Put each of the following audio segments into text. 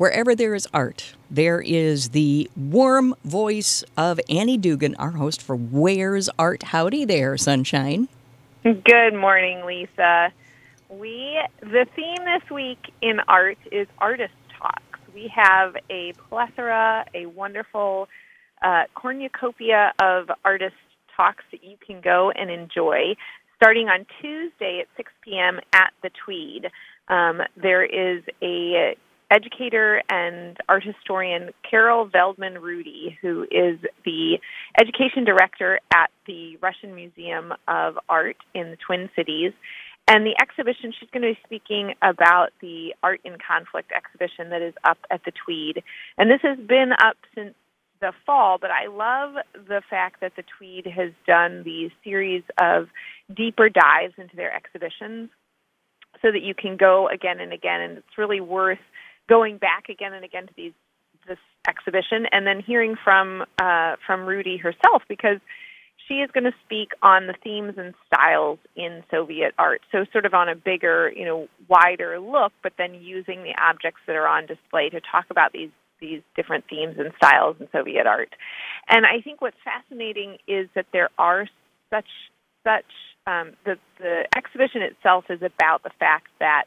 Wherever there is art, there is the warm voice of Annie Dugan, our host for Where's Art. Howdy there, Sunshine. Good morning, Lisa. The theme this week in art is artist talks. We have a plethora, a wonderful cornucopia of artist talks that you can go and enjoy. Starting on Tuesday at 6 p.m. at the Tweed, there is a educator and art historian, Carol Veldman-Rudy, who is the education director at the Russian Museum of Art in the Twin Cities. And the exhibition, she's going to be speaking about the Art in Conflict exhibition that is up at the Tweed. And this has been up since the fall, but I love the fact that the Tweed has done these series of deeper dives into their exhibitions so that you can go again and again, and it's really worth going back again and again to this exhibition, and then hearing from Rudy herself, because she is going to speak on the themes and styles in Soviet art. So sort of on a bigger, wider look, but then using the objects that are on display to talk about these different themes and styles in Soviet art. And I think what's fascinating is that there are the exhibition itself is about the fact that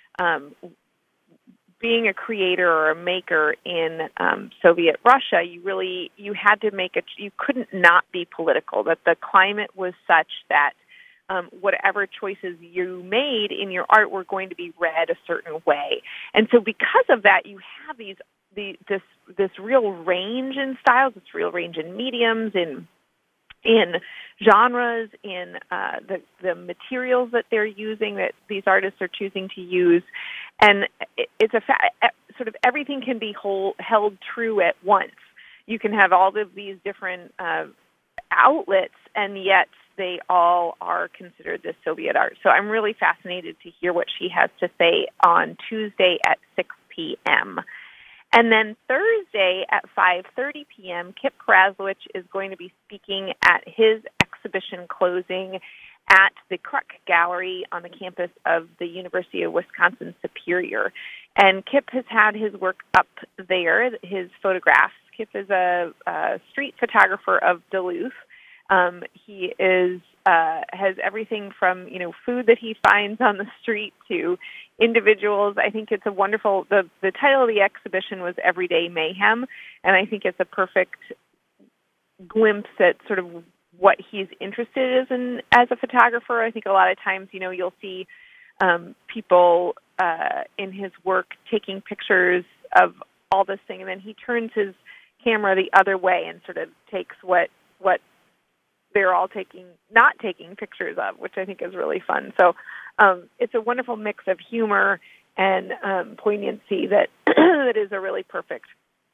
being a creator or a maker in Soviet Russia, you had to you couldn't not be political, that the climate was such that whatever choices you made in your art were going to be read a certain way. And so because of that, you have this real range in styles, this real range in mediums, in genres, in the materials that they're using, that these artists are choosing to use. And it's sort of everything can be held true at once. You can have all of these different outlets, and yet they all are considered this Soviet art. So I'm really fascinated to hear what she has to say on Tuesday at 6 p.m. And then Thursday at 5:30 p.m., Kip Krasowich is going to be speaking at his exhibition closing at the Kruk Gallery on the campus of the University of Wisconsin-Superior. And Kip has had his work up there, his photographs. Kip is a street photographer of Duluth. He has everything from food that he finds on the street to individuals. I think it's a wonderful. The title of the exhibition was Everyday Mayhem, and I think it's a perfect glimpse at sort of what he's interested in as a photographer. I think a lot of times, you'll see people in his work taking pictures of all this thing, and then he turns his camera the other way and sort of takes what they're all not taking pictures of, which I think is really fun. So it's a wonderful mix of humor and poignancy that that is a really perfect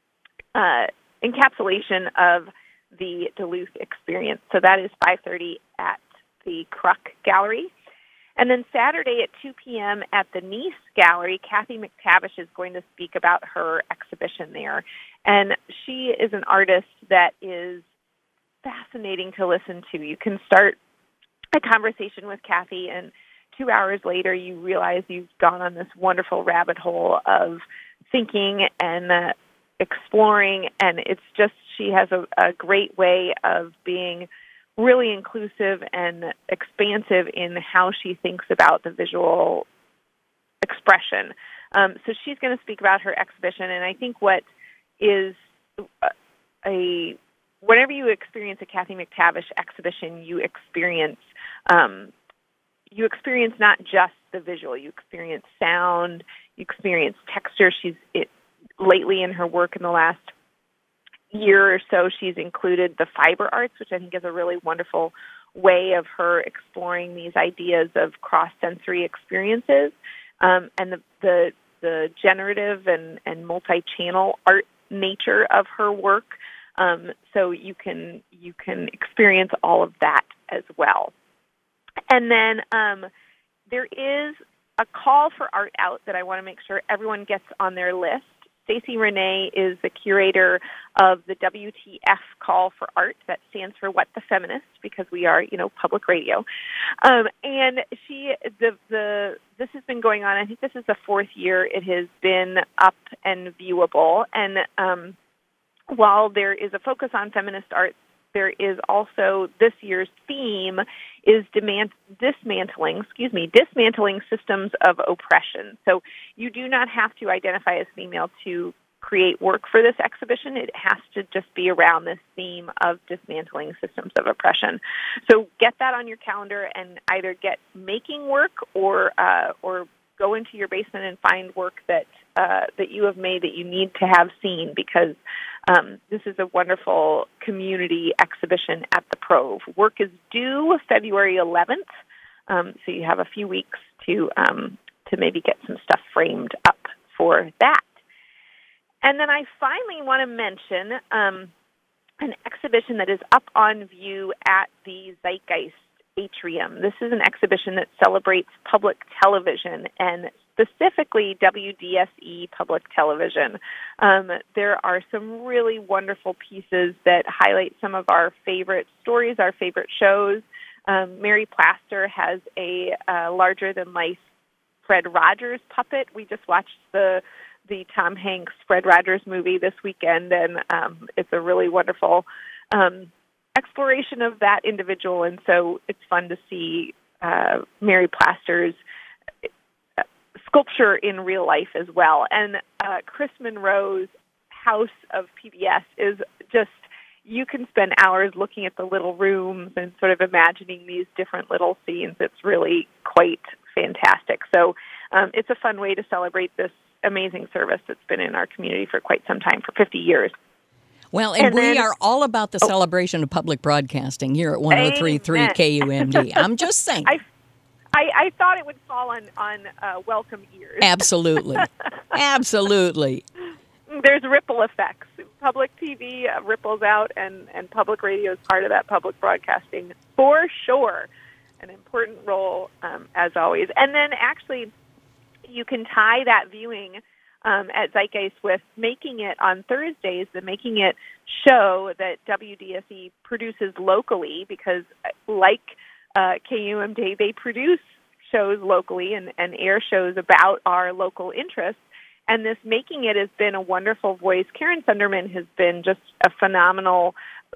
encapsulation of the Duluth experience. So that is 5:30 at the Kruk Gallery. And then Saturday at 2 p.m. at the Nice Gallery, Kathy McTavish is going to speak about her exhibition there. And she is an artist that is fascinating to listen to. You can start a conversation with Kathy, and 2 hours later you realize you've gone on this wonderful rabbit hole of thinking and exploring, and it's just, she has a great way of being really inclusive and expansive in how she thinks about the visual expression. So she's going to speak about her exhibition, and I think what is whenever you experience a Kathy McTavish exhibition, you experience not just the visual, you experience sound, you experience texture. Lately in her work in the last year or so, she's included the fiber arts, which I think is a really wonderful way of her exploring these ideas of cross-sensory experiences, and the generative and multi-channel art nature of her work. So you can experience all of that as well. And then there is a call for Art Out that I want to make sure everyone gets on their list. Stacey Renee is the curator of the WTF Call for Art. That stands for What the Feminist, because we are, public radio. And this has been going on. I think this is the fourth year it has been up and viewable. And while there is a focus on feminist art, there is also, this year's theme is dismantling systems of oppression. So you do not have to identify as female to create work for this exhibition. It has to just be around this theme of dismantling systems of oppression. So get that on your calendar and either get making work or go into your basement and find work that you have made that you need to have seen, because this is a wonderful community exhibition at the Prove. Work is due February 11th, so you have a few weeks to maybe get some stuff framed up for that. And then I finally want to mention an exhibition that is up on view at the Zeitgeist Atrium. This is an exhibition that celebrates public television, and specifically WDSE public television. There are some really wonderful pieces that highlight some of our favorite stories, our favorite shows. Mary Plaster has a larger-than-life Fred Rogers puppet. We just watched the Tom Hanks Fred Rogers movie this weekend, and it's a really wonderful exploration of that individual, and so it's fun to see Mary Plaster's sculpture in real life as well. And Chris Monroe's House of PBS is just, you can spend hours looking at the little rooms and sort of imagining these different little scenes. It's really quite fantastic. So it's a fun way to celebrate this amazing service that's been in our community for quite some time, for 50 years. Well, and we are all about the celebration of public broadcasting here at 103.3 KUMD. I'm just saying. I thought it would fall on welcome ears. Absolutely. Absolutely. There's ripple effects. Public TV ripples out, and public radio is part of that public broadcasting for sure. An important role, as always. And then actually, you can tie that viewing at Zeitgeist with Making It on Thursdays, the Making It show that WDSE produces locally, because like KUMD, they produce shows locally and air shows about our local interests. And this Making It has been a wonderful voice. Karen Sunderman has been just a phenomenal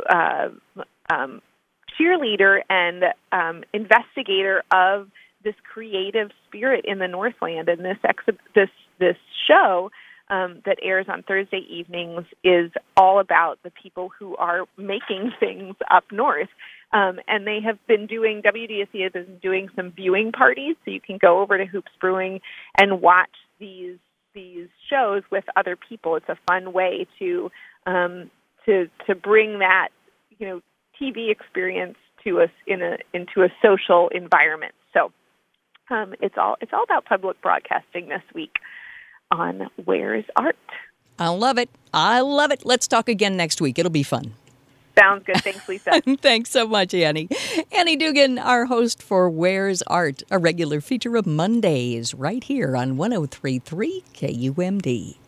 cheerleader and investigator of this creative spirit in the Northland. And this show that airs on Thursday evenings is all about the people who are making things up north. And they have been WDSE has been doing some viewing parties, so you can go over to Hoops Brewing and watch these shows with other people. It's a fun way to bring that TV experience to us into a social environment. So it's all about public broadcasting this week on Where's Art. I love it. Let's talk again next week. It'll be fun. Sounds good. Thanks, Lisa. Thanks so much, Annie. Annie Dugan, our host for Where's Art, a regular feature of Mondays right here on 103.3 KUMD.